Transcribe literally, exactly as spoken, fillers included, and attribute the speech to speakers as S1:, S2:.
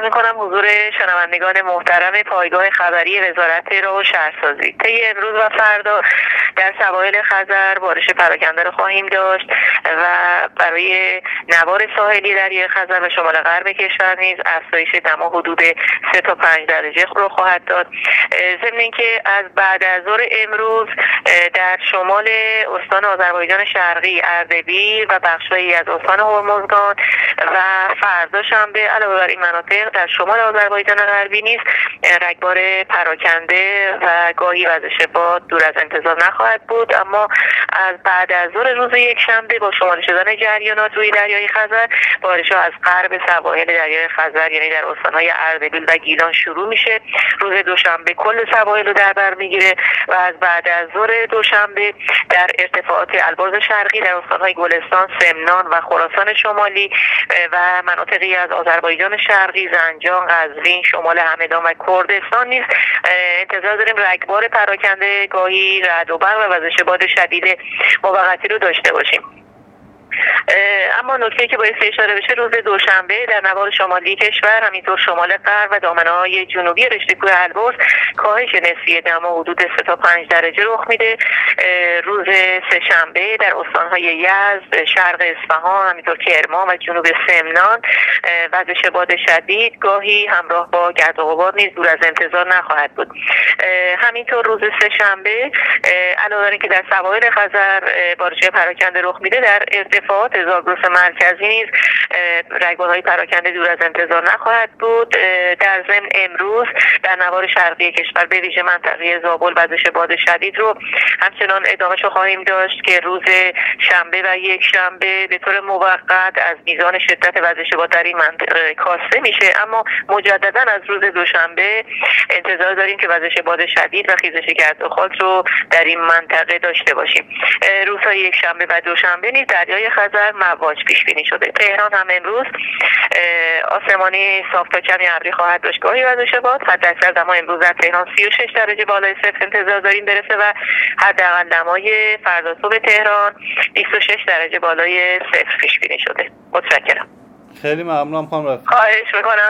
S1: میکنم حضور شنوندگان محترم پایگاه خبری وزارت راه و شهرسازی. طی امروز و فردا در سواحل خزر بارش پراکنده رو خواهیم داشت و برای نوار ساحلی دریای خزر و شمال غرب کشور نیز افزایش دما حدود سه تا پنج درجه رو خواهد داد. ضمن اینکه از بعد از ظهر امروز در شمال استان آذربایجان شرقی، اردبیل و بخش‌هایی از استان هرمزگان و فردا شنبه علاوه بر این مناطق در شمال آذربایجان غربی نیز رگبار پراکنده و گاهی وزش باد دور از انتظار نخواهد بود، اما از بعد از ظهر روز یکشنبه با شمال شدن جریانات روی دریای خزر بارش‌ها از غرب سواحل دریای خزر یعنی در استان‌های اردبیل و گیلان شروع میشه. روز دوشنبه کل سواحل رو در بر میگیره و از بعد از ظهر دوشنبه در ارتفاعات البرز شرقی در استان‌های گلستان، سمنان و خراسان شمالی و مناطقی از آذربایجان شرقی، زنجان، قزوین، شمال همدان و کردستان نیز انتظار داریم رگبار پراکنده گاهی رعد و برق و وزش باد شدید موقتی رو داشته باشیم. اما نکته که باید اشاره بشه روز دوشنبه در نوار شمالی کشور همینطور شمال غرب و دامنه‌های جنوبی رشته کوه البرز کاهش نسبی دما حدود سه تا پنج درجه رخ میده. روز سه‌شنبه در استان‌های یزد، شرق اصفهان، همینطور کرمان و جنوب سمنان وزش باد شدید گاهی همراه با گرد و غبار نیز دور از انتظار نخواهد بود. همینطور روز سه‌شنبه علاوه بر اینکه در سواحل خزر بارش پراکنده رخ میده در ارتفاعات زاگرس مرکزی نیز رگبارهای پراکنده دور از انتظار نخواهد بود. در ضمن امروز در نوار شرقی کشور به ویژه منطقه زابل وزش باد شدید رو همچنان ادامه‌شو خواهیم داشت که روز شنبه و یک شنبه به طور موقت از میزان شدت وزش باد در این منطقه کاسته میشه، اما مجددا از روز دوشنبه انتظار داریم که وزش باد شدید و خیزش گرد و خاک رو در این منطقه داشته باشیم. روزهای یک شنبه و دوشنبه نیز دریای خزر مواج پیش بینی شده. تهران هم امروز آسمانی صاف تا کمی ابری خواهد داشت گاهی وزش باد. حداکثر دما امروز در تهران سی و شش درجه بالای صفر انتظار داریم برسه و حداقل دمای فردا صبح تهران بیست و شش درجه بالای صفر پیش بینی شده. متشکرم.
S2: خیلی ممنونم خانم رفیق.
S1: خواهش می‌کنم.